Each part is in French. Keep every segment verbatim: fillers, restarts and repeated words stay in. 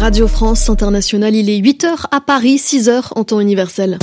Radio France Internationale, il est huit heures à Paris, six heures en temps universel.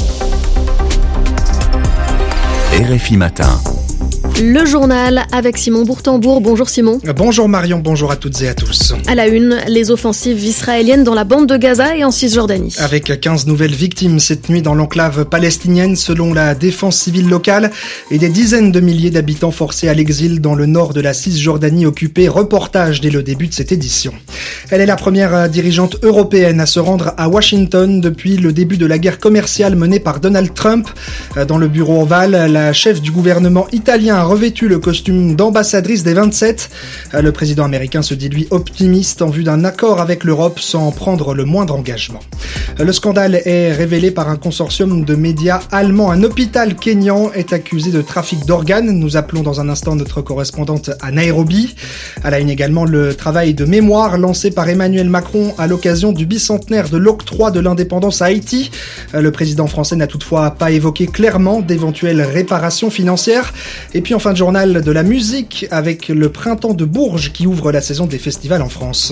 R F I Matin. Le journal avec Simon Bourtambourg. Bonjour Simon. Bonjour Marion, bonjour à toutes et à tous. À la une, les offensives israéliennes dans la bande de Gaza et en Cisjordanie. Avec quinze nouvelles victimes cette nuit dans l'enclave palestinienne selon la défense civile locale et des dizaines de milliers d'habitants forcés à l'exil dans le nord de la Cisjordanie occupée. Reportage dès le début de cette édition. Elle est la première dirigeante européenne à se rendre à Washington depuis le début de la guerre commerciale menée par Donald Trump. Dans le bureau ovale, la chef du gouvernement italien a revêtu le costume d'ambassadrice des vingt-sept. Le président américain se dit lui optimiste en vue d'un accord avec l'Europe sans prendre le moindre engagement. Le scandale est révélé par un consortium de médias allemands. Un hôpital kényan est accusé de trafic d'organes. Nous appelons dans un instant notre correspondante à Nairobi. À la une également, le travail de mémoire lancé par Emmanuel Macron à l'occasion du bicentenaire de l'octroi de l'indépendance à Haïti. Le président français n'a toutefois pas évoqué clairement d'éventuelles réparations financières. Et puis en fin de journal, de la musique avec le Printemps de Bourges qui ouvre la saison des festivals en France.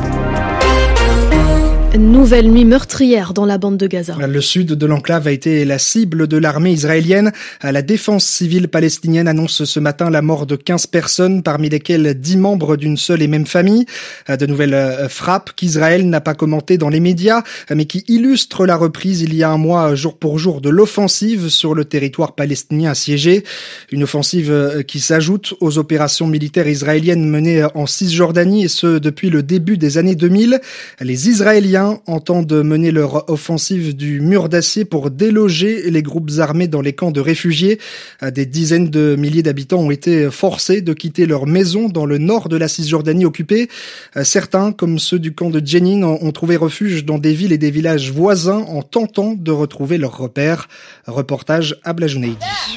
Nouvelle nuit meurtrière dans la bande de Gaza. Le sud de l'enclave a été la cible de l'armée israélienne. La défense civile palestinienne annonce ce matin la mort de quinze personnes, parmi lesquelles dix membres d'une seule et même famille. De nouvelles frappes qu'Israël n'a pas commentées dans les médias, mais qui illustrent la reprise il y a un mois, jour pour jour, de l'offensive sur le territoire palestinien assiégé. Une offensive qui s'ajoute aux opérations militaires israéliennes menées en Cisjordanie, et ce depuis le début des années deux mille. Les Israéliens entendent mener leur offensive du mur d'acier pour déloger les groupes armés dans les camps de réfugiés. Des dizaines de milliers d'habitants ont été forcés de quitter leur maison dans le nord de la Cisjordanie occupée. Certains, comme ceux du camp de Jenin, ont trouvé refuge dans des villes et des villages voisins en tentant de retrouver leurs repères. Reportage à Blajouneidi.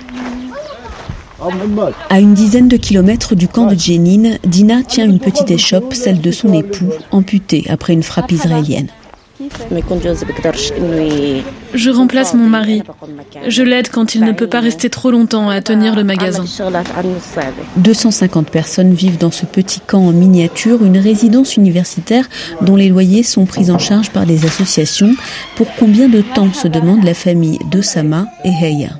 À une dizaine de kilomètres du camp de Jenin, Dina tient une petite échoppe, celle de son époux, amputée après une frappe israélienne. Je remplace mon mari. Je l'aide quand il ne peut pas rester trop longtemps à tenir le magasin. deux cent cinquante personnes vivent dans ce petit camp en miniature, une résidence universitaire dont les loyers sont pris en charge par des associations. Pour combien de temps, se demande la famille de Sama et Heya.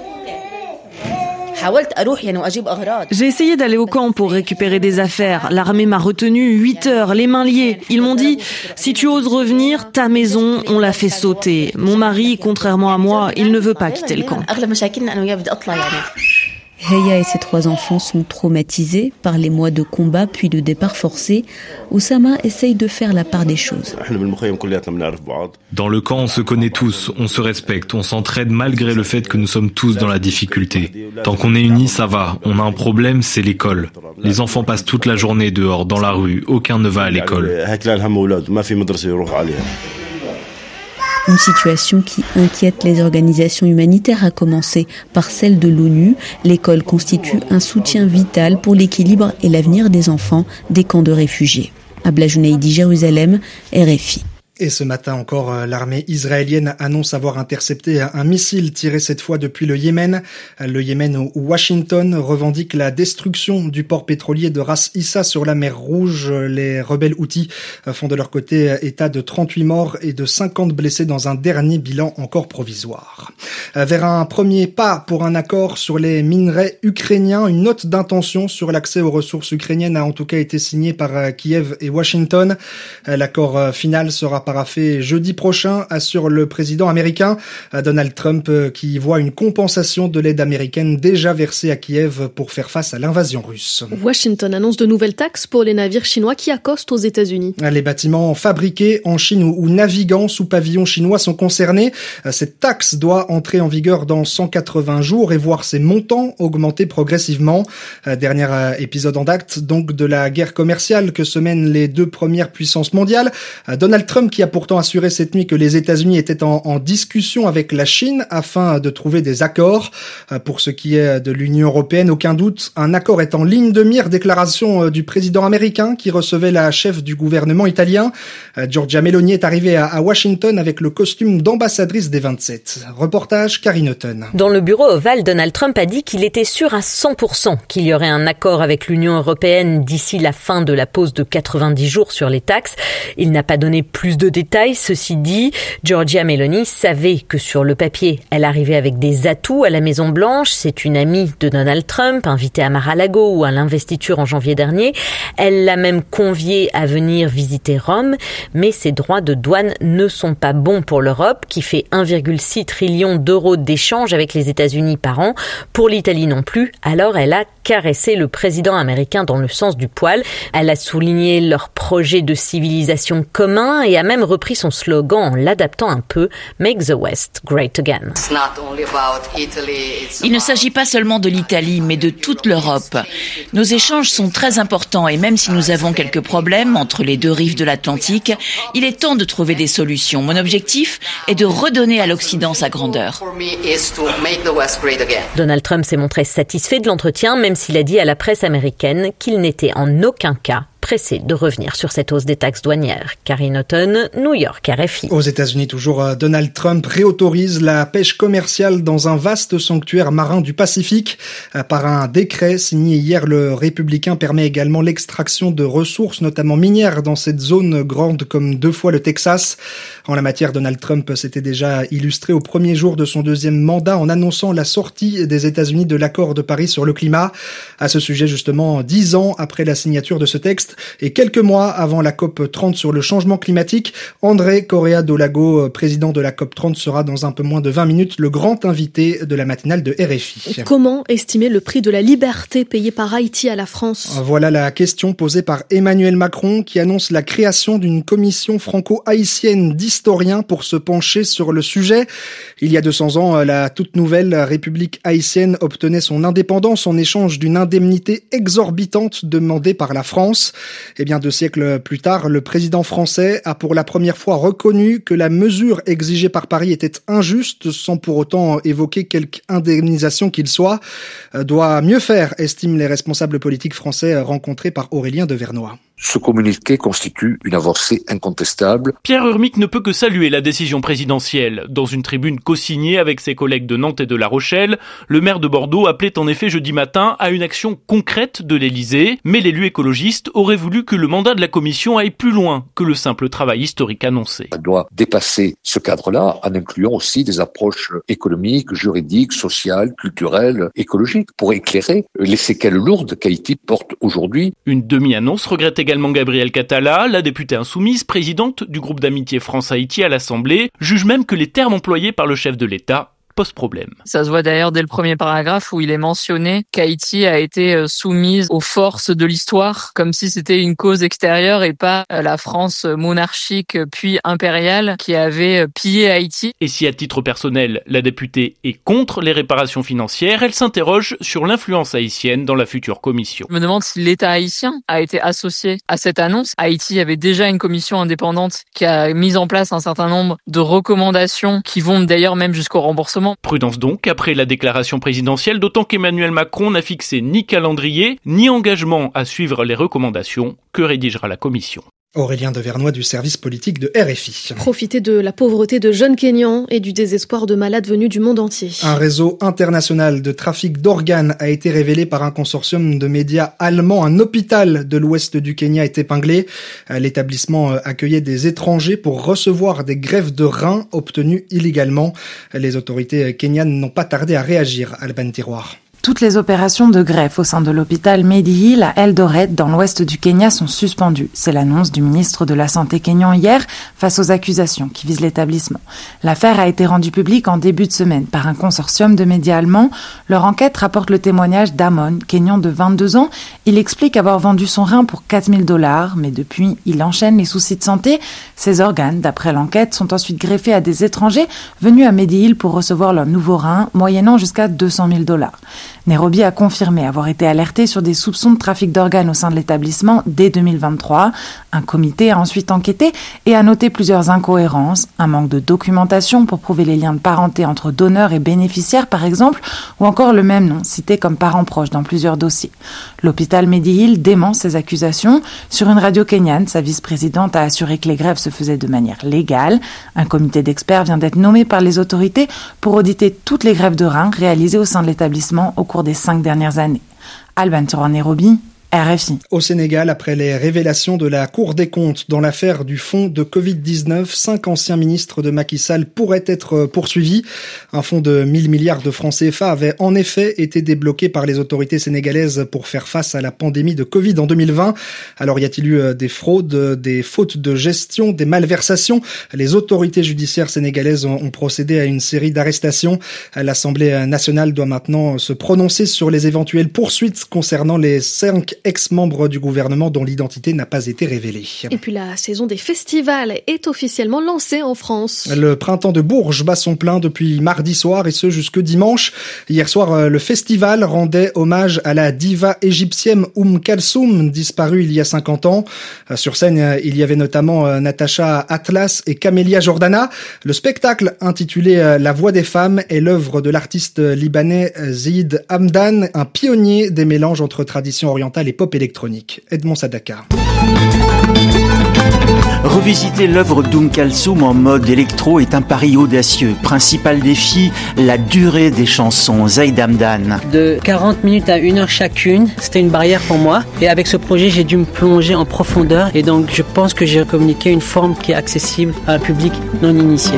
J'ai essayé d'aller au camp pour récupérer des affaires. L'armée m'a retenu huit heures, les mains liées. Ils m'ont dit, si tu oses revenir, ta maison, on l'a fait sauter. Mon mari, contrairement à moi, il ne veut pas quitter le camp. Heya et ses trois enfants sont traumatisés par les mois de combat puis de départ forcé. Oussama essaye de faire la part des choses. Dans le camp, on se connaît tous, on se respecte, on s'entraide malgré le fait que nous sommes tous dans la difficulté. Tant qu'on est unis, ça va. On a un problème, c'est l'école. Les enfants passent toute la journée dehors, dans la rue. Aucun ne va à l'école. Une situation qui inquiète les organisations humanitaires, à commencer par celle de l'ONU. L'école constitue un soutien vital pour l'équilibre et l'avenir des enfants des camps de réfugiés. À Blajouneidi, Jérusalem, R F I. Et ce matin encore, l'armée israélienne annonce avoir intercepté un missile tiré cette fois depuis le Yémen. Le Yémen où Washington revendique la destruction du port pétrolier de Ras Issa sur la mer Rouge. Les rebelles houthis font de leur côté état de trente-huit morts et de cinquante blessés dans un dernier bilan encore provisoire. Vers un premier pas pour un accord sur les minerais ukrainiens, une note d'intention sur l'accès aux ressources ukrainiennes a en tout cas été signée par Kiev et Washington. L'accord final sera paraphé jeudi prochain, assure le président américain. Donald Trump qui voit une compensation de l'aide américaine déjà versée à Kiev pour faire face à l'invasion russe. Washington annonce de nouvelles taxes pour les navires chinois qui accostent aux États-Unis. Les bâtiments fabriqués en Chine ou naviguant sous pavillon chinois sont concernés. Cette taxe doit entrer en vigueur dans cent quatre-vingts jours et voir ses montants augmenter progressivement. Dernier épisode en date donc de la guerre commerciale que se mènent les deux premières puissances mondiales. Donald Trump qui qui a pourtant assuré cette nuit que les États-Unis étaient en, en discussion avec la Chine afin de trouver des accords. Pour ce qui est de l'Union européenne, aucun doute, un accord est en ligne de mire. Déclaration du président américain qui recevait la chef du gouvernement italien. Giorgia Meloni est arrivée à Washington avec le costume d'ambassadrice des vingt-sept. Reportage Karine Houghton. Dans le bureau ovale, Donald Trump a dit qu'il était sûr à cent pour cent qu'il y aurait un accord avec l'Union européenne d'ici la fin de la pause de quatre-vingt-dix jours sur les taxes. Il n'a pas donné plus de détails. Ceci dit, Giorgia Meloni savait que sur le papier, elle arrivait avec des atouts à la Maison-Blanche. C'est une amie de Donald Trump, invitée à Mar-a-Lago ou à l'investiture en janvier dernier. Elle l'a même conviée à venir visiter Rome. Mais ses droits de douane ne sont pas bons pour l'Europe, qui fait un virgule six trillion d'euros d'échanges avec les États-Unis par an. Pour l'Italie non plus. Alors elle a caressé le président américain dans le sens du poil. Elle a souligné leur projet de civilisation commun et a même repris son slogan en l'adaptant un peu, « Make the West Great Again ». Il ne s'agit pas seulement de l'Italie, mais de toute l'Europe. Nos échanges sont très importants et même si nous avons quelques problèmes entre les deux rives de l'Atlantique, il est temps de trouver des solutions. Mon objectif est de redonner à l'Occident sa grandeur. Donald Trump s'est montré satisfait de l'entretien, même s'il a dit à la presse américaine qu'il n'était en aucun cas pressé de revenir sur cette hausse des taxes douanières. Karine Houghton, New York, R F I. Aux États-Unis, toujours, Donald Trump réautorise la pêche commerciale dans un vaste sanctuaire marin du Pacifique. Par un décret signé hier, le républicain permet également l'extraction de ressources, notamment minières, dans cette zone grande comme deux fois le Texas. En la matière, Donald Trump s'était déjà illustré au premier jour de son deuxième mandat en annonçant la sortie des États-Unis de l'accord de Paris sur le climat. À ce sujet, justement, dix ans après la signature de ce texte, et quelques mois avant la COP trente sur le changement climatique, André Correa do Lago, président de la COP trente, sera dans un peu moins de vingt minutes le grand invité de la matinale de R F I. Et comment estimer le prix de la liberté payé par Haïti à la France ? Voilà la question posée par Emmanuel Macron qui annonce la création d'une commission franco-haïtienne d'historiens pour se pencher sur le sujet. Il y a deux cents ans, la toute nouvelle République haïtienne obtenait son indépendance en échange d'une indemnité exorbitante demandée par la France. Eh bien, deux siècles plus tard, le président français a pour la première fois reconnu que la mesure exigée par Paris était injuste, sans pour autant évoquer quelque indemnisation qu'il soit. Doit mieux faire, estiment les responsables politiques français rencontrés par Aurélien de Vernois. Ce communiqué constitue une avancée incontestable. Pierre Urmic ne peut que saluer la décision présidentielle. Dans une tribune co-signée avec ses collègues de Nantes et de La Rochelle, le maire de Bordeaux appelait en effet jeudi matin à une action concrète de l'Élysée, mais l'élu écologiste aurait voulu que le mandat de la commission aille plus loin que le simple travail historique annoncé. Elle doit dépasser ce cadre-là en incluant aussi des approches économiques, juridiques, sociales, culturelles, écologiques, pour éclairer les séquelles lourdes qu'Haïti porte aujourd'hui. Une demi-annonce regrette également Gabrielle Catala, la députée insoumise, présidente du groupe d'amitié France-Haïti à l'Assemblée, juge même que les termes employés par le chef de l'État pose problème. Ça se voit d'ailleurs dès le premier paragraphe où il est mentionné qu'Haïti a été soumise aux forces de l'histoire, comme si c'était une cause extérieure et pas la France monarchique puis impériale qui avait pillé Haïti. Et si à titre personnel, la députée est contre les réparations financières, elle s'interroge sur l'influence haïtienne dans la future commission. Je me demande si l'État haïtien a été associé à cette annonce. Haïti avait déjà une commission indépendante qui a mis en place un certain nombre de recommandations qui vont d'ailleurs même jusqu'au remboursement. Prudence donc après la déclaration présidentielle, d'autant qu'Emmanuel Macron n'a fixé ni calendrier, ni engagement à suivre les recommandations que rédigera la commission. Aurélien de Vernois du service politique de R F I. Profiter de la pauvreté de jeunes Kenyans et du désespoir de malades venus du monde entier. Un réseau international de trafic d'organes a été révélé par un consortium de médias allemands. Un hôpital de l'ouest du Kenya est épinglé. L'établissement accueillait des étrangers pour recevoir des greffes de reins obtenues illégalement. Les autorités kenyanes n'ont pas tardé à réagir. Alban Tiroir. Toutes les opérations de greffe au sein de l'hôpital Mediheal à Eldoret, dans l'ouest du Kenya, sont suspendues. C'est l'annonce du ministre de la Santé kényan hier, face aux accusations qui visent l'établissement. L'affaire a été rendue publique en début de semaine par un consortium de médias allemands. Leur enquête rapporte le témoignage d'Amon, Kényan de vingt-deux ans. Il explique avoir vendu son rein pour quatre mille dollars, mais depuis, il enchaîne les soucis de santé. Ses organes, d'après l'enquête, sont ensuite greffés à des étrangers venus à Mediheal pour recevoir leur nouveau rein, moyennant jusqu'à deux cent mille dollars. Nairobi a confirmé avoir été alerté sur des soupçons de trafic d'organes au sein de l'établissement dès deux mille vingt-trois. Un comité a ensuite enquêté et a noté plusieurs incohérences, un manque de documentation pour prouver les liens de parenté entre donneurs et bénéficiaires par exemple, ou encore le même nom cité comme parent proche dans plusieurs dossiers. L'hôpital Mediheal dément ces accusations. Sur une radio kenyane, sa vice-présidente a assuré que les grèves se faisaient de manière légale. Un comité d'experts vient d'être nommé par les autorités pour auditer toutes les grèves de reins réalisées au sein de l'établissement au cours des cinq dernières années. Alban Toran, Nairobi, R F I. Au Sénégal, après les révélations de la Cour des comptes dans l'affaire du fonds de covid dix-neuf, cinq anciens ministres de Macky Sall pourraient être poursuivis. Un fonds de mille milliards de francs C F A avait en effet été débloqué par les autorités sénégalaises pour faire face à la pandémie de Covid en deux mille vingt. Alors y a-t-il eu des fraudes, des fautes de gestion, des malversations? Les autorités judiciaires sénégalaises ont procédé à une série d'arrestations. L'Assemblée nationale doit maintenant se prononcer sur les éventuelles poursuites concernant les cinq ex-membres du gouvernement dont l'identité n'a pas été révélée. Et puis la saison des festivals est officiellement lancée en France. Le printemps de Bourges bat son plein depuis mardi soir et ce jusque dimanche. Hier soir, le festival rendait hommage à la diva égyptienne Oum Kalsoum, disparue il y a cinquante ans. Sur scène, il y avait notamment Natacha Atlas et Camélia Jordana. Le spectacle, intitulé La voix des femmes, est l'œuvre de l'artiste libanais Zeid Hamdan, un pionnier des mélanges entre tradition orientale et pop électronique. Edmond Sadaka. Revisiter l'œuvre d'Oum Kalsoum en mode électro est un pari audacieux. Principal défi, la durée des chansons. Zeid Hamdan. De quarante minutes à une heure chacune, c'était une barrière pour moi. Et avec ce projet, j'ai dû me plonger en profondeur. Et donc, je pense que j'ai communiqué une forme qui est accessible à un public non initié.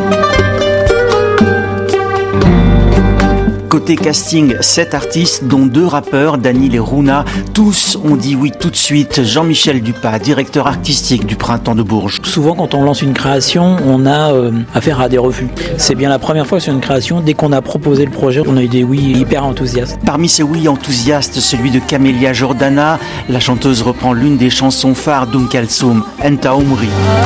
Côté casting, sept artistes, dont deux rappeurs, Daniel et Runa. Tous ont dit oui tout de suite. Jean-Michel Dupas, directeur artistique du Printemps de Bourges. Souvent, quand on lance une création, on a euh, affaire à des refus. C'est bien la première fois sur une création. Dès qu'on a proposé le projet, on a eu des oui hyper enthousiastes. Parmi ces oui enthousiastes, celui de Camélia Jordana. La chanteuse reprend l'une des chansons phares d'Oum Kalsoum, Enta Umri.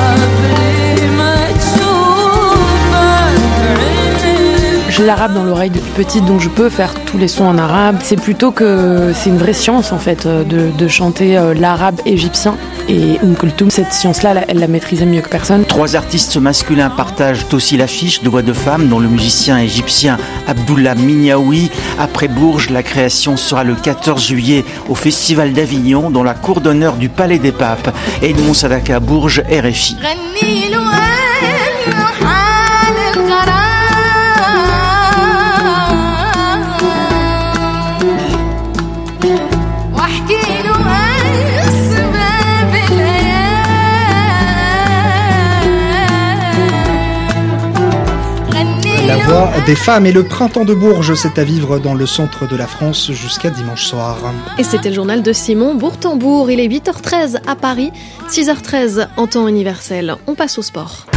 J'ai l'arabe dans l'oreille depuis petite, donc je peux faire tous les sons en arabe. C'est plutôt que c'est une vraie science en fait de, de chanter l'arabe égyptien. Et Oum Kalsoum, cette science-là, elle la maîtrisait mieux que personne. Trois artistes masculins partagent aussi l'affiche de voix de femme, dont le musicien égyptien Abdullah Minyaoui. Après Bourges, la création sera le quatorze juillet au Festival d'Avignon, dans la cour d'honneur du Palais des Papes. Edmond Sadaka, Bourges, R F I. La voix des femmes et le Printemps de Bourges, c'est à vivre dans le centre de la France jusqu'à dimanche soir. Et c'était le journal de Simon Bourtambourg. Il est huit heures treize à Paris, six heures treize en temps universel. On passe au sport.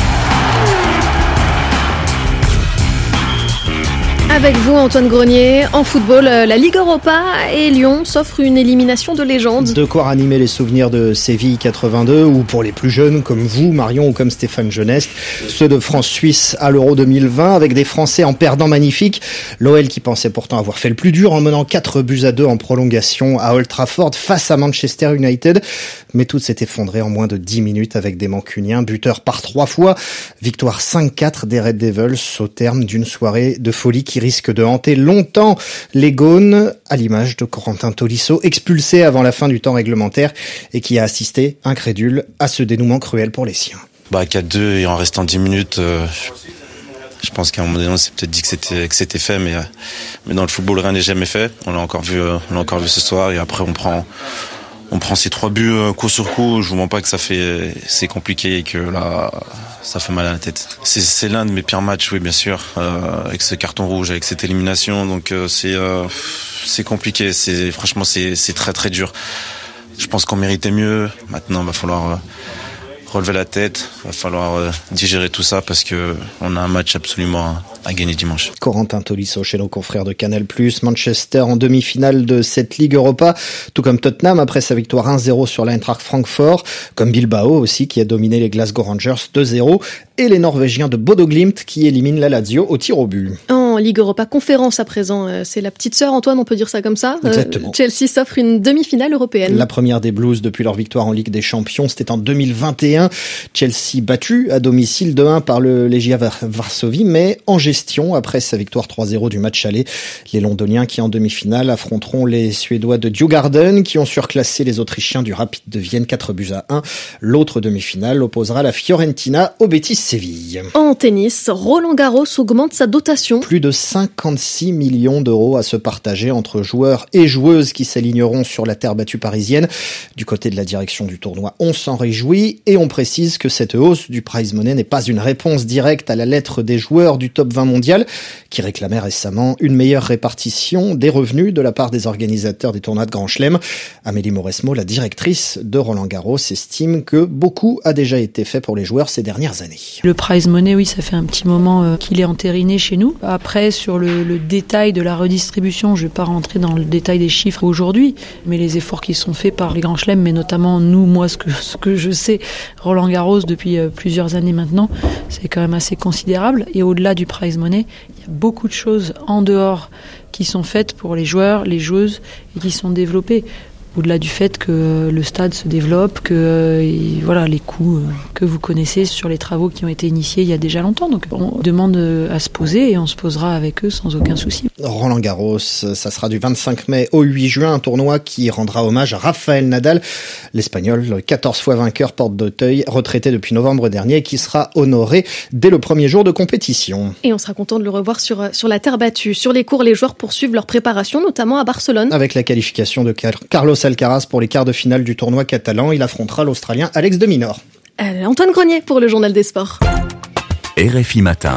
Avec vous, Antoine Grenier, en football, la Ligue Europa et Lyon s'offrent une élimination de légende. De quoi ranimer les souvenirs de Séville quatre-vingt-deux, ou pour les plus jeunes comme vous, Marion, ou comme Stéphane Jeunesse, ceux de France-Suisse à l'Euro deux mille vingt, avec des Français en perdant magnifique. L'O L qui pensait pourtant avoir fait le plus dur en menant quatre buts à deux en prolongation à Old Trafford face à Manchester United. Mais tout s'est effondré en moins de dix minutes avec des Mancuniens, buteurs par trois fois. Victoire cinq quatre des Red Devils au terme d'une soirée de folie qui risque de hanter longtemps les Gaunes, à l'image de Corentin Tolisso, expulsé avant la fin du temps réglementaire et qui a assisté, incrédule, à ce dénouement cruel pour les siens. Bah quatre deux et en restant dix minutes, euh, je pense qu'à un moment donné on s'est peut-être dit que c'était que c'était fait, mais euh, mais dans le football rien n'est jamais fait. On l'a encore vu, euh, on l'a encore vu ce soir et après on prend on prend ces trois buts euh, coup sur coup. Je vous mens pas que ça fait c'est compliqué et que là ça fait mal à la tête. C'est, c'est l'un de mes pires matchs, oui, bien sûr, euh, avec ce carton rouge, avec cette élimination. Donc euh, c'est euh, c'est compliqué. C'est franchement c'est c'est très très dur. Je pense qu'on méritait mieux. Maintenant, il va falloir euh, relever la tête. Il va falloir euh, digérer tout ça parce que on a un match absolument à, à gagner dimanche. Corentin Tolisso chez nos confrères de Canal plus. Manchester en demi-finale de cette Ligue Europa, tout comme Tottenham après sa victoire un zéro sur l'Eintracht Francfort, comme Bilbao aussi qui a dominé les Glasgow Rangers deux zéro, et les Norvégiens de Bodo Glimt qui éliminent la Lazio au tir au but. En en Ligue Europa Conférence à présent. C'est la petite sœur, Antoine, on peut dire ça comme ça. Exactement. Euh, Chelsea s'offre une demi-finale européenne. La première des Blues depuis leur victoire en Ligue des Champions, c'était en deux mille vingt et un. Chelsea battu à domicile deux un par le Legia Varsovie, mais en gestion après sa victoire trois zéro du match aller. Les Londoniens qui en demi-finale affronteront les Suédois de Djurgården qui ont surclassé les Autrichiens du Rapid de Vienne quatre buts à un. L'autre demi-finale opposera la Fiorentina au Betis Séville. En tennis, Roland Garros augmente sa dotation. Plus de cinquante-six millions d'euros à se partager entre joueurs et joueuses qui s'aligneront sur la terre battue parisienne. Du côté de la direction du tournoi, on s'en réjouit et on précise que cette hausse du prize money n'est pas une réponse directe à la lettre des joueurs du top vingt mondial qui réclamaient récemment une meilleure répartition des revenus de la part des organisateurs des tournois de Grand Chelem. Amélie Mauresmo, la directrice de Roland Garros, estime que beaucoup a déjà été fait pour les joueurs ces dernières années. Le prize money, oui, ça fait un petit moment euh, qu'il est entériné chez nous. Après, sur le, le détail de la redistribution, je ne vais pas rentrer dans le détail des chiffres aujourd'hui, mais les efforts qui sont faits par les grands chelems, mais notamment nous, moi, ce que, ce que je sais, Roland Garros depuis euh, plusieurs années maintenant, c'est quand même assez considérable. Et au-delà du prize money, il y a beaucoup de choses en dehors qui sont faites pour les joueurs, les joueuses et qui sont développées. Au-delà du fait que le stade se développe, que euh, voilà les coûts euh, que vous connaissez sur les travaux qui ont été initiés il y a déjà longtemps. Donc on demande à se poser et on se posera avec eux sans aucun souci. Roland Garros, ça sera du vingt-cinq mai au huit juin, un tournoi qui rendra hommage à Rafael Nadal, l'Espagnol, quatorze fois vainqueur porte d'Auteuil, retraité depuis novembre dernier, qui sera honoré dès le premier jour de compétition. Et on sera content de le revoir sur, sur la terre battue. Sur les cours, les joueurs poursuivent leur préparation, notamment à Barcelone. Avec la qualification de Carlos Alcaraz pour les quarts de finale du tournoi catalan, il affrontera l'Australien Alex de Minaur. Euh, Antoine Grenier pour le Journal des Sports. R F I Matin.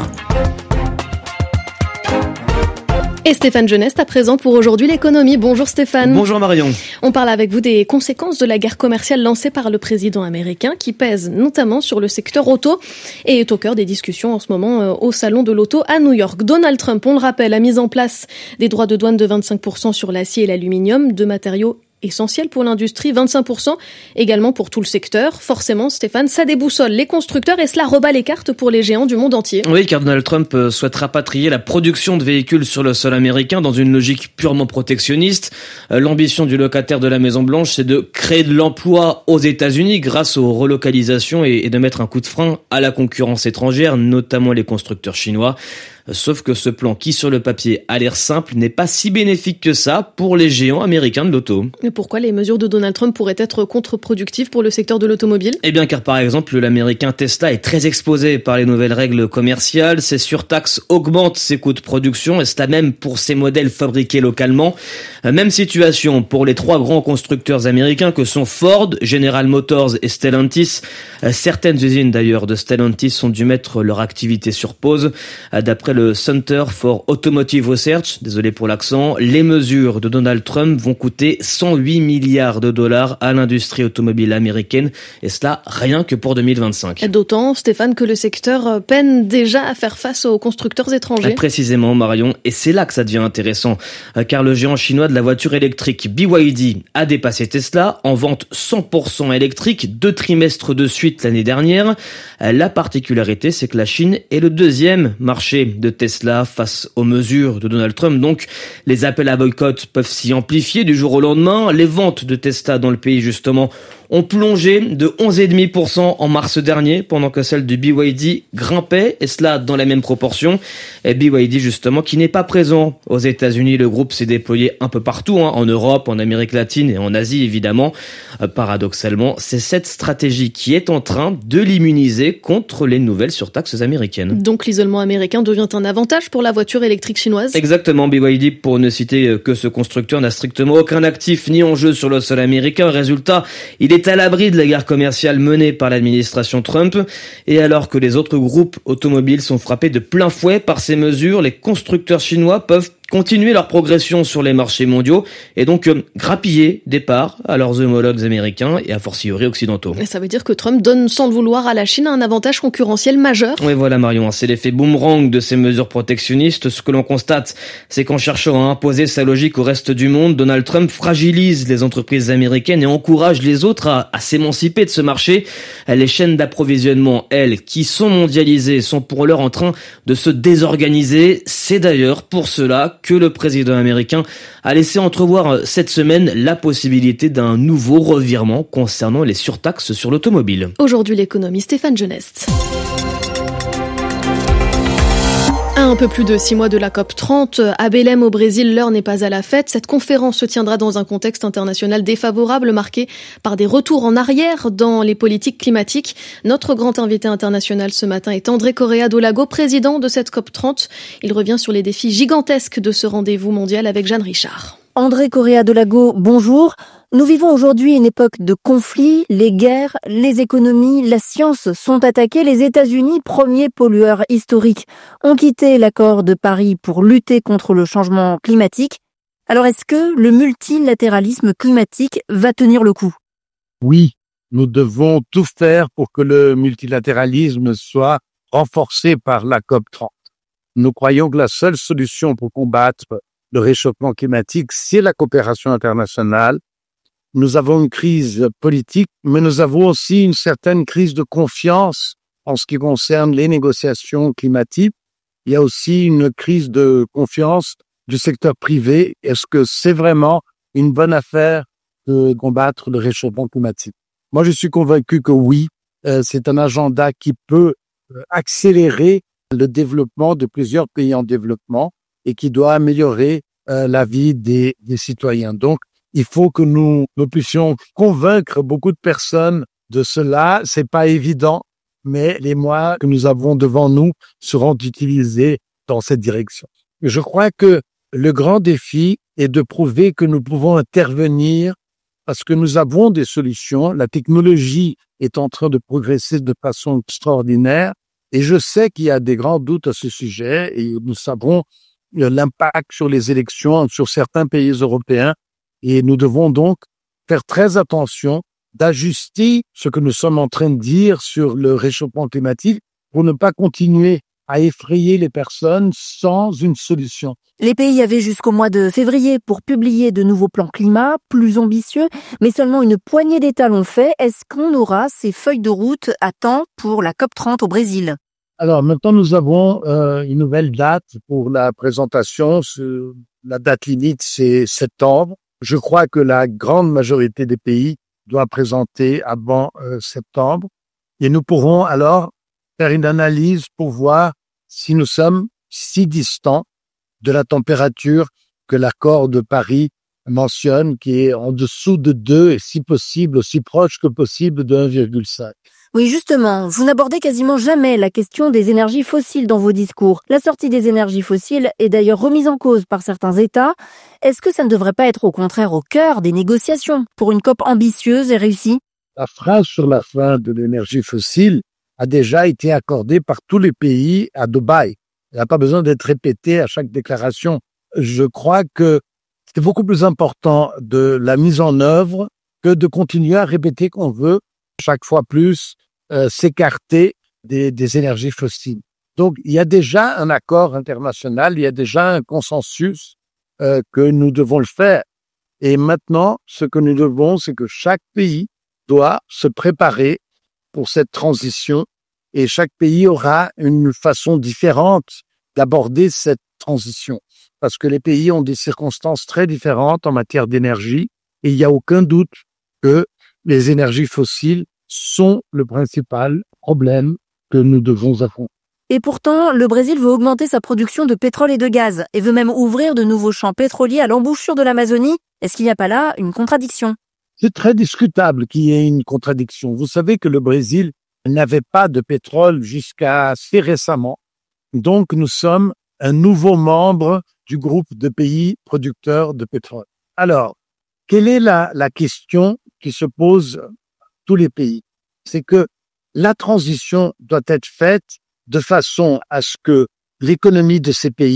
Et Stéphane Genest à présent pour Aujourd'hui l'économie. Bonjour Stéphane. Bonjour Marion. On parle avec vous des conséquences de la guerre commerciale lancée par le président américain qui pèse notamment sur le secteur auto et est au cœur des discussions en ce moment au salon de l'auto à New York. Donald Trump, on le rappelle, a mis en place des droits de douane de vingt-cinq pour cent sur l'acier et l'aluminium, deux matériaux essentiel pour l'industrie, vingt-cinq pour cent également pour tout le secteur. Forcément, Stéphane, ça déboussole les constructeurs et cela rebat les cartes pour les géants du monde entier. Oui, car Donald Trump souhaite rapatrier la production de véhicules sur le sol américain dans une logique purement protectionniste. L'ambition du locataire de la Maison-Blanche, c'est de créer de l'emploi aux États-Unis grâce aux relocalisations et de mettre un coup de frein à la concurrence étrangère, notamment les constructeurs chinois. Sauf que ce plan qui, sur le papier, a l'air simple, n'est pas si bénéfique que ça pour les géants américains de l'auto. Mais pourquoi les mesures de Donald Trump pourraient être contre-productives pour le secteur de l'automobile ? Eh bien, car par exemple, l'américain Tesla est très exposé par les nouvelles règles commerciales. Ses surtaxes augmentent ses coûts de production, et cela même pour ses modèles fabriqués localement. Même situation pour les trois grands constructeurs américains que sont Ford, General Motors et Stellantis. Certaines usines d'ailleurs de Stellantis ont dû mettre leur activité sur pause. D'après le Center for Automotive Research, désolé pour l'accent, les mesures de Donald Trump vont coûter cent huit milliards de dollars à l'industrie automobile américaine, et cela rien que pour deux mille vingt-cinq. D'autant, Stéphane, que le secteur peine déjà à faire face aux constructeurs étrangers. Précisément, Marion, et c'est là que ça devient intéressant, car le géant chinois de la voiture électrique B Y D a dépassé Tesla en vente cent pour cent électrique deux trimestres de suite l'année dernière. La particularité, c'est que la Chine est le deuxième marché de Tesla face aux mesures de Donald Trump. Donc, les appels à boycott peuvent s'y amplifier du jour au lendemain. Les ventes de Tesla dans le pays, justement, ont plongé de onze virgule cinq pour cent en mars dernier, pendant que celle du B Y D grimpait, et cela dans la même proportion. Et B Y D, justement, qui n'est pas présent aux États-Unis. Le groupe s'est déployé un peu partout, hein, en Europe, en Amérique latine et en Asie, évidemment. Euh, paradoxalement, c'est cette stratégie qui est en train de l'immuniser contre les nouvelles surtaxes américaines. Donc l'isolement américain devient un avantage pour la voiture électrique chinoise ? Exactement, B Y D, pour ne citer que ce constructeur, n'a strictement aucun actif ni enjeu sur le sol américain. Résultat, il est à l'abri de la guerre commerciale menée par l'administration Trump. Et alors que les autres groupes automobiles sont frappés de plein fouet par ces mesures, les constructeurs chinois peuvent continuer leur progression sur les marchés mondiaux et donc euh, grappiller des parts à leurs homologues américains et a fortiori occidentaux. Et ça veut dire que Trump donne sans le vouloir à la Chine un avantage concurrentiel majeur. Oui, voilà Marion, c'est l'effet boomerang de ces mesures protectionnistes. Ce que l'on constate, c'est qu'en cherchant à imposer sa logique au reste du monde, Donald Trump fragilise les entreprises américaines et encourage les autres à, à s'émanciper de ce marché. Les chaînes d'approvisionnement, elles, qui sont mondialisées, sont pour l'heure en train de se désorganiser. C'est d'ailleurs pour cela que le président américain a laissé entrevoir cette semaine la possibilité d'un nouveau revirement concernant les surtaxes sur l'automobile. Aujourd'hui, l'économie Stéphane Genest. À un peu plus de six mois de la COP trente, à Belém au Brésil, l'heure n'est pas à la fête. Cette conférence se tiendra dans un contexte international défavorable marqué par des retours en arrière dans les politiques climatiques. Notre grand invité international ce matin est André Correa do Lago, président de cette COP trente. Il revient sur les défis gigantesques de ce rendez-vous mondial avec Jeanne Richard. André Correa do Lago, bonjour. Nous vivons aujourd'hui une époque de conflits, les guerres, les économies, la science sont attaquées. Les États-Unis, premiers pollueurs historiques, ont quitté l'accord de Paris pour lutter contre le changement climatique. Alors est-ce que le multilatéralisme climatique va tenir le coup ? Oui, nous devons tout faire pour que le multilatéralisme soit renforcé par la COP trente. Nous croyons que la seule solution pour combattre le réchauffement climatique, c'est la coopération internationale. Nous avons une crise politique, mais nous avons aussi une certaine crise de confiance en ce qui concerne les négociations climatiques. Il y a aussi une crise de confiance du secteur privé. Est-ce que c'est vraiment une bonne affaire de combattre le réchauffement climatique? Moi, je suis convaincu que oui, euh, c'est un agenda qui peut euh, accélérer le développement de plusieurs pays en développement et qui doit améliorer euh, la vie des, des citoyens. Donc, il faut que nous, nous puissions convaincre beaucoup de personnes de cela. C'est pas évident, mais les mois que nous avons devant nous seront utilisés dans cette direction. Je crois que le grand défi est de prouver que nous pouvons intervenir parce que nous avons des solutions. La technologie est en train de progresser de façon extraordinaire et je sais qu'il y a des grands doutes à ce sujet et nous savons l'impact sur les élections sur certains pays européens. Et nous devons donc faire très attention d'ajuster ce que nous sommes en train de dire sur le réchauffement climatique pour ne pas continuer à effrayer les personnes sans une solution. Les pays avaient jusqu'au mois de février pour publier de nouveaux plans climat plus ambitieux, mais seulement une poignée d'États l'ont fait. Est-ce qu'on aura ces feuilles de route à temps pour la COP trente au Brésil ? Alors maintenant, nous avons euh, une nouvelle date pour la présentation. La date limite, c'est septembre. Je crois que la grande majorité des pays doit présenter avant euh, septembre et nous pourrons alors faire une analyse pour voir si nous sommes si distants de la température que l'accord de Paris mentionne, qui est en dessous de deux et si possible aussi proche que possible de un virgule cinq. Oui, justement, vous n'abordez quasiment jamais la question des énergies fossiles dans vos discours. La sortie des énergies fossiles est d'ailleurs remise en cause par certains États. Est-ce que ça ne devrait pas être au contraire au cœur des négociations pour une COP ambitieuse et réussie ? La phrase sur la fin de l'énergie fossile a déjà été accordée par tous les pays à Dubaï. Elle n'a pas besoin d'être répétée à chaque déclaration. Je crois que c'est beaucoup plus important de la mise en œuvre que de continuer à répéter qu'on veut chaque fois plus euh, s'écarter des, des énergies fossiles. Donc, il y a déjà un accord international, il y a déjà un consensus euh, que nous devons le faire. Et maintenant, ce que nous devons, c'est que chaque pays doit se préparer pour cette transition et chaque pays aura une façon différente d'aborder cette transition. Parce que les pays ont des circonstances très différentes en matière d'énergie et il n'y a aucun doute que les énergies fossiles sont le principal problème que nous devons affronter. Et pourtant, le Brésil veut augmenter sa production de pétrole et de gaz et veut même ouvrir de nouveaux champs pétroliers à l'embouchure de l'Amazonie. Est-ce qu'il n'y a pas là une contradiction ? C'est très discutable qu'il y ait une contradiction. Vous savez que le Brésil n'avait pas de pétrole jusqu'à assez récemment. Donc, nous sommes un nouveau membre du groupe de pays producteurs de pétrole. Alors, quelle est la, la question qui se pose à tous les pays? C'est que la transition doit être faite de façon à ce que l'économie de ces pays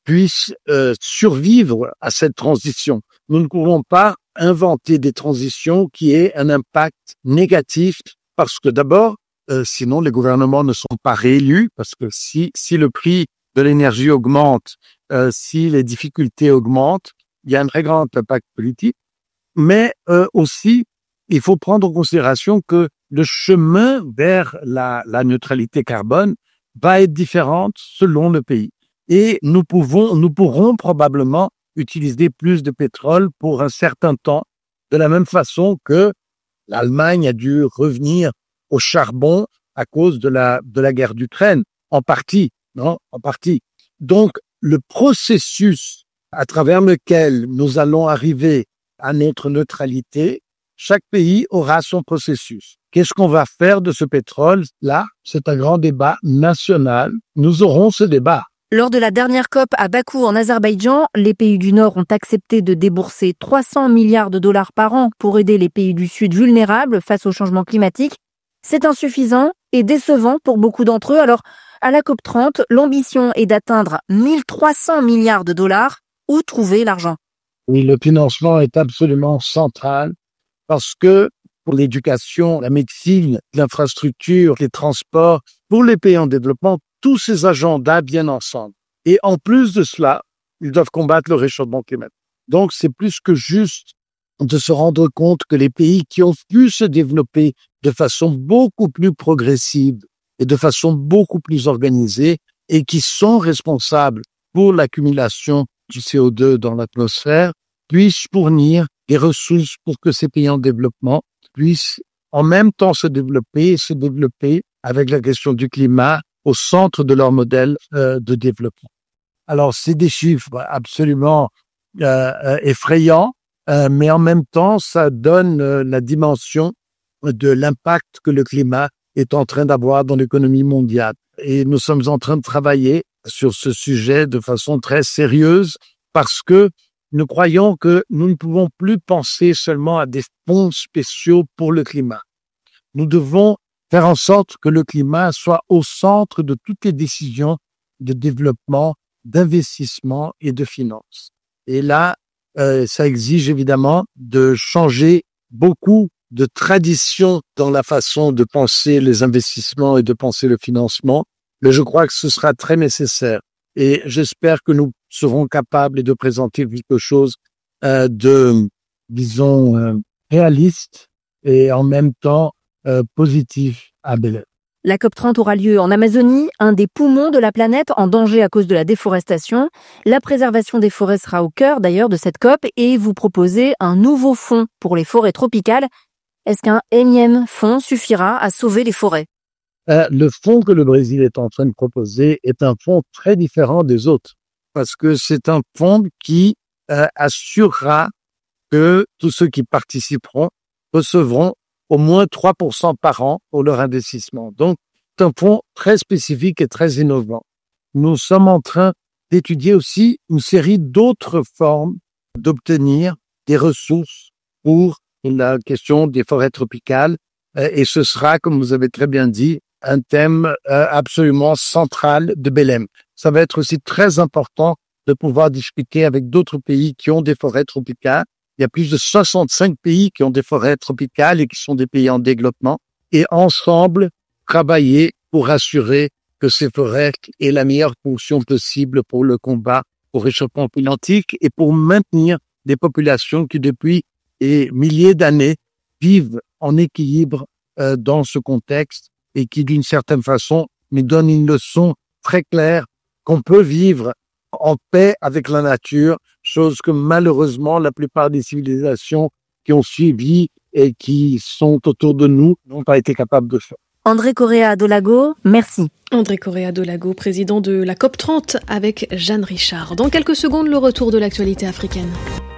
puissent euh, survivre à cette transition. Nous ne pouvons pas inventer des transitions qui aient un impact négatif parce que d'abord, euh, sinon les gouvernements ne sont pas réélus parce que si si le prix de l'énergie augmente, euh, si les difficultés augmentent, il y a un très grand impact politique. Mais euh, aussi, il faut prendre en considération que le chemin vers la, la neutralité carbone va être différent selon le pays. Et nous pouvons, nous pourrons probablement utiliser plus de pétrole pour un certain temps, de la même façon que l'Allemagne a dû revenir au charbon à cause de la, de la guerre d'Ukraine, en partie, non, en partie. Donc, le processus à travers lequel nous allons arriver à notre neutralité, chaque pays aura son processus. Qu'est-ce qu'on va faire de ce pétrole? Là, c'est un grand débat national. Nous aurons ce débat. Lors de la dernière COP à Bakou en Azerbaïdjan, les pays du Nord ont accepté de débourser trois cents milliards de dollars par an pour aider les pays du Sud vulnérables face au changement climatique. C'est insuffisant et décevant pour beaucoup d'entre eux. Alors, à la COP trente, l'ambition est d'atteindre mille trois cents milliards de dollars. Où trouver l'argent? Oui, le financement est absolument central parce que pour l'éducation, la médecine, l'infrastructure, les transports, pour les pays en développement, tous ces agendas viennent ensemble. Et en plus de cela, ils doivent combattre le réchauffement climatique. Donc, c'est plus que juste de se rendre compte que les pays qui ont pu se développer de façon beaucoup plus progressive et de façon beaucoup plus organisée et qui sont responsables pour l'accumulation du C O deux dans l'atmosphère puissent fournir des ressources pour que ces pays en développement puissent en même temps se développer et se développer avec la question du climat au centre de leur modèle euh, de développement. Alors, c'est des chiffres absolument euh, euh, effrayants, euh, mais en même temps, ça donne euh, la dimension de l'impact que le climat est en train d'avoir dans l'économie mondiale. Et nous sommes en train de travailler sur ce sujet de façon très sérieuse parce que nous croyons que nous ne pouvons plus penser seulement à des fonds spéciaux pour le climat. Nous devons faire en sorte que le climat soit au centre de toutes les décisions de développement, d'investissement et de finances. Et là, euh, ça exige évidemment de changer beaucoup de traditions dans la façon de penser les investissements et de penser le financement. Mais je crois que ce sera très nécessaire. Et j'espère que nous serons capables de présenter quelque chose euh, de, disons, euh, réaliste et en même temps euh, positif à Belém. La COP trente aura lieu en Amazonie, un des poumons de la planète en danger à cause de la déforestation. La préservation des forêts sera au cœur d'ailleurs de cette COP et vous proposez un nouveau fonds pour les forêts tropicales. Est-ce qu'un énième fonds suffira à sauver les forêts? Euh, le fonds que le Brésil est en train de proposer est un fonds très différent des autres parce que c'est un fonds qui euh, assurera que tous ceux qui participeront recevront au moins trois pour cent par an pour leur investissement. Donc, c'est un fonds très spécifique et très innovant. Nous sommes en train d'étudier aussi une série d'autres formes d'obtenir des ressources pour la question des forêts tropicales et ce sera, comme vous avez très bien dit, un thème euh, absolument central de Belém. Ça va être aussi très important de pouvoir discuter avec d'autres pays qui ont des forêts tropicales. Il y a plus de soixante-cinq pays qui ont des forêts tropicales et qui sont des pays en développement. Et ensemble, travailler pour assurer que ces forêts aient la meilleure fonction possible pour le combat au réchauffement climatique et pour maintenir des populations qui, depuis des milliers d'années, vivent en équilibre euh, dans ce contexte et qui, d'une certaine façon, nous donnent une leçon très claire qu'on peut vivre en paix avec la nature, chose que malheureusement la plupart des civilisations qui ont suivi et qui sont autour de nous n'ont pas été capables de faire. André Correa do Lago, merci. André Correa do Lago, président de la COP trente avec Jeanne Richard. Dans quelques secondes, le retour de l'actualité africaine.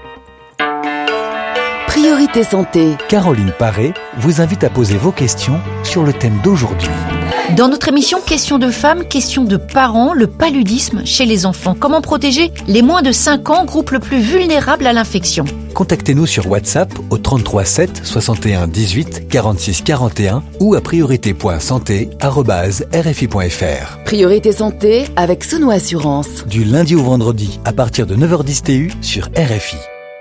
Priorité santé. Caroline Paré vous invite à poser vos questions sur le thème d'aujourd'hui. Dans notre émission Questions de femmes, questions de parents, le paludisme chez les enfants. Comment protéger les moins de cinq ans, groupe le plus vulnérable à l'infection? Contactez-nous sur WhatsApp au trente-trois sept soixante et un dix-huit quarante-six quarante et un ou à priorité point santé arobase r f i point f r. Priorité santé avec Sono Assurance. Du lundi au vendredi à partir de neuf heures dix T U sur R F I.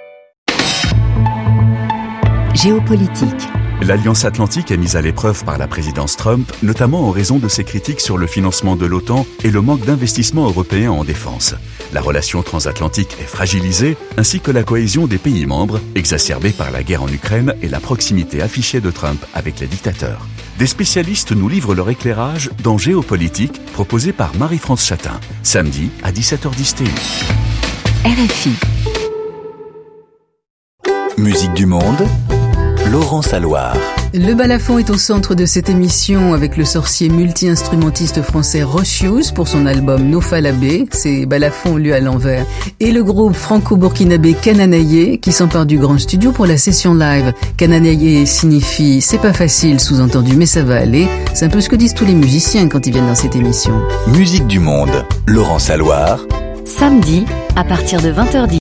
Géopolitique. L'Alliance Atlantique est mise à l'épreuve par la présidence Trump, notamment en raison de ses critiques sur le financement de l'OTAN et le manque d'investissement européen en défense. La relation transatlantique est fragilisée, ainsi que la cohésion des pays membres, exacerbée par la guerre en Ukraine et la proximité affichée de Trump avec les dictateurs. Des spécialistes nous livrent leur éclairage dans Géopolitique, proposé par Marie-France Chatin, samedi à dix-sept heures dix T U. R F I. Musique du monde, Laurence Alloire. Le balafon est au centre de cette émission avec le sorcier multi-instrumentiste français Roche Hughes pour son album Nofalabé, c'est balafon lu à l'envers, et le groupe franco-burkinabé Kananaye qui s'empare du grand studio pour la session live. Kananaye signifie c'est pas facile, sous-entendu mais ça va aller. C'est un peu ce que disent tous les musiciens quand ils viennent dans cette émission. Musique du monde, Laurence Alloire. Samedi, à partir de vingt heures dix.